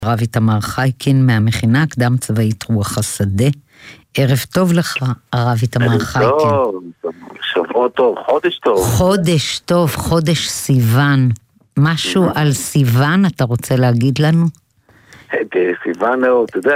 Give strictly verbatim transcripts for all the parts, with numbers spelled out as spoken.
הרב איתמר חייקין מהמכינה הקדם צבאית רוח השדה. ערב טוב לך, הרב איתמר חייקין. טוב, שבוע טוב, חודש טוב. חודש טוב, חודש סיוון. משהו על סיוון אתה רוצה להגיד לנו? סיוון, אתה יודע,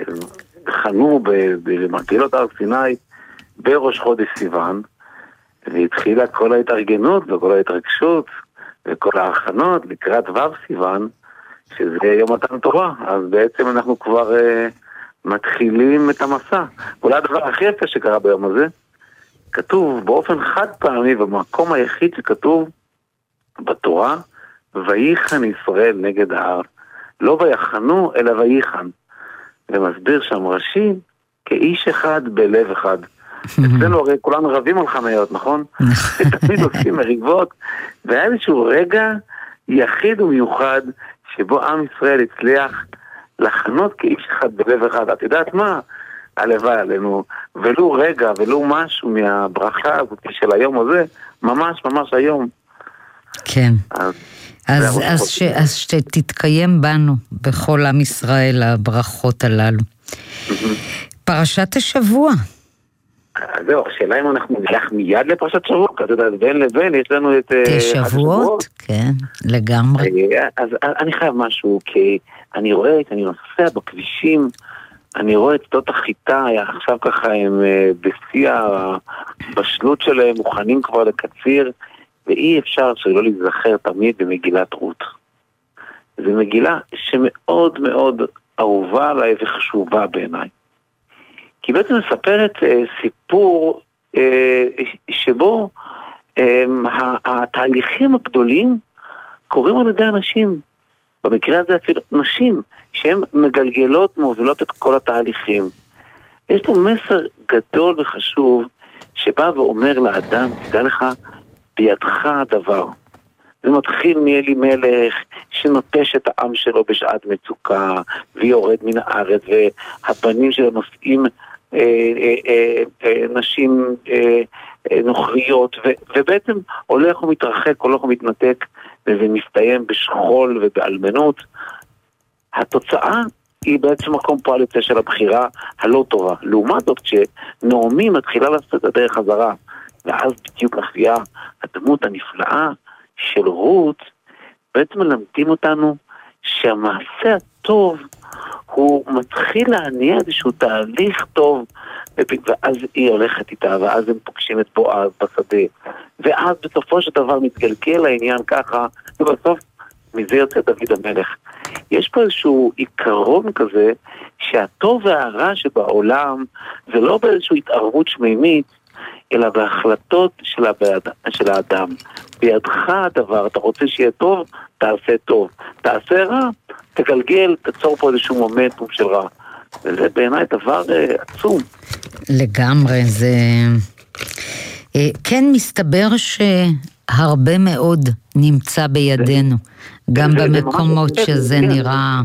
חנו במרגלות הר סיני בראש חודש סיוון, והתחילה כל ההתארגנות וכל ההתרגשות וכל ההכנות לקראת ו' סיוון, שזה יום מתן תורה. אז בעצם אנחנו כבר uh, מתחילים את המסע. אולי הדבר הכי יפה שקרה ביום הזה, כתוב באופן חד פעמי, במקום היחיד שכתוב בתורה, ויחן ישראל נגד ההר. לא ויחנו, אלא ויחן. ומסביר שם רש"י, כאיש אחד בלב אחד. אצלנו הרי כולנו רבים על חניות, נכון? ותמיד עושים מריבות, והיה איזשהו רגע יחיד ומיוחד, שבו עם ישראל הצליח לחנות כאיש אחד בלב אחד. את יודעת מה? הלוואי עלינו, ולו רגע, ולו משהו מהברכה הזאת של היום הזה, ממש ממש היום. כן. אז, אז, אז, ש, אז שתתקיים בנו, בכל עם ישראל, הברכות הללו. פרשת השבוע. זהו, השאלה אם אנחנו נלך מיד לפרשת שבוע, כזה בין לבין, יש לנו את השבועות, כן, לגמרי. אז אני חייב משהו, כי אני רואה, אני נוסע בכבישים, אני רואה את שדות החיטה, עכשיו ככה הם בשיא הבשלות שלהם, מוכנים כבר לקציר, ואי אפשר שלא להיזכר תמיד במגילת רות. זו מגילה שמאוד מאוד אהובה עליי וחשובה בעיניי. כי בעצם מספרת אה, סיפור אה, שבו אה, התהליכים הגדולים קורים על ידי אנשים. במקרה הזה אפילו נשים שהן מגלגלות, מובילות את כל התהליכים. יש פה מסר גדול וחשוב שבא ואומר לאדם, תדע לך, בידך הדבר. זה מתחיל מאלי מלך שנוטש את העם שלו בשעת מצוקה ויורד מן הארץ, והבנים שלו נושאים אה, אה, אה, אה, נשים אה, אה, נוכריות, ו, ובעצם הולך ומתרחק, הולך ומתנתק, וזה מסתיים בשכול ובאלמנות. התוצאה היא בעצם מקום פועל יוצא של הבחירה הלא טובה. לעומת זאת, כשנעמי מתחילה לעשות את הדרך חזרה, ואז בדיוק מופיעה הדמות הנפלאה של רות, בעצם מלמדים אותנו שהמעשה הטוב הוא מתחיל להניע איזשהו תהליך טוב, ואז היא הולכת איתה, ואז הם פוגשים את בועז בשדה, ואז בסופו של דבר מתגלגל העניין ככה, ובסוף מזה יוצא דוד המלך. יש פה איזשהו עיקרון כזה, שהטוב והרע שבעולם זה לא באיזשהו התערבות שמימית, אלא בהחלטות של, הבד... של האדם. בידך הדבר, אתה רוצה שיהיה טוב, תעשה טוב. תעשה רע, תגלגל, תצור פה איזשהו מומנטום של רע. וזה בעיניי דבר uh, עצום. לגמרי, זה... Uh, כן, מסתבר שהרבה מאוד נמצא בידינו, זה, גם זה, במקומות זה שזה זה, נראה...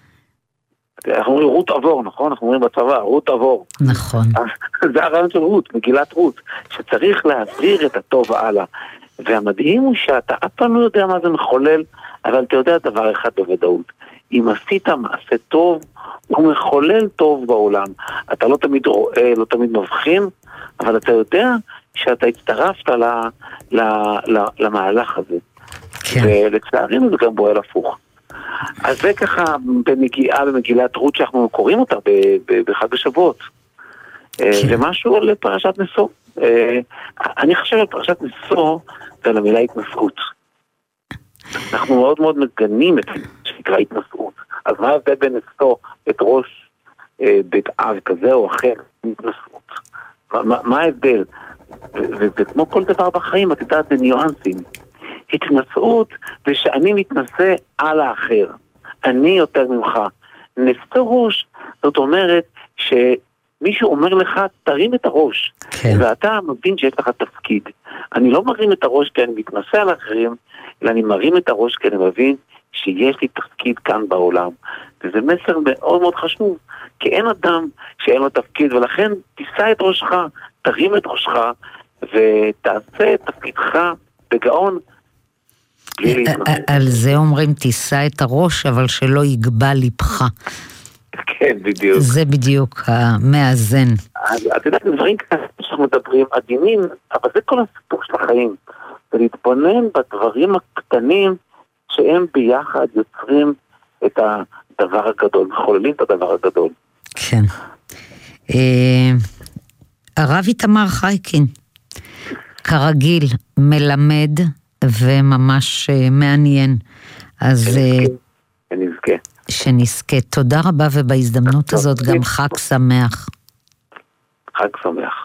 אנחנו אומרים רות עבור, נכון? אנחנו אומרים בצבא, רות עבור. נכון. זה הרעיון של רות, מגילת רות, שצריך להעביר את הטוב הלאה. והמדהים הוא שאתה אף פעם לא יודע מה זה מחולל, אבל אתה יודע דבר אחד בוודאות. אם עשית מעשה טוב, הוא מחולל טוב בעולם. אתה לא תמיד רואה, לא תמיד מבחין, אבל אתה יודע שאתה הצטרפת ל, ל, ל, למהלך הזה. כן. ולצערנו זה גם בועל הפוך. אז זה ככה במגיעה במגילת רות שאנחנו קוראים אותה בחג השבועות. זה משהו על פרשת נשוא. אני חושב על פרשת נשוא ועל המילה התנשאות. אנחנו מאוד מאוד מגנים את זה שנקרא התנשאות. אז מה ההבדל בין נשוא את ראש בית אב כזה או אחר? התנשאות. מה ההבדל? וכמו כל דבר בחיים, את יודעת, זה ניואנסים. התנשאות זה שאני מתנשא על האחר. אני יותר ממך. נשוא ראש, זאת אומרת שמישהו אומר לך, תרים את הראש. כן. ואתה מבין שיש לך תפקיד. אני לא מרים את הראש כי אני מתנשא על האחרים, אלא אני מרים את הראש כי אני מבין שיש לי תפקיד כאן בעולם. וזה מסר מאוד מאוד חשוב. כי אין אדם שאין לו תפקיד, ולכן תישא את ראשך, תרים את ראשך, ותעשה את תפקידך בגאון. בלי להתנצל. על זה אומרים, תישא את הראש, אבל שלא יגבה ליבך. כן, בדיוק. זה בדיוק המאזן. אז את יודעת, דברים כאלה שאנחנו מדברים עדינים, אבל זה כל הסיפור של החיים. ולהתבונן בדברים הקטנים שהם ביחד יוצרים את הדבר הגדול, מחוללים את הדבר הגדול. כן. הרב איתמר חייקין, כרגיל, מלמד וממש מעניין. אז שנזכה. שנזכה. תודה רבה, ובהזדמנות הזאת גם חג שמח. חג שמח.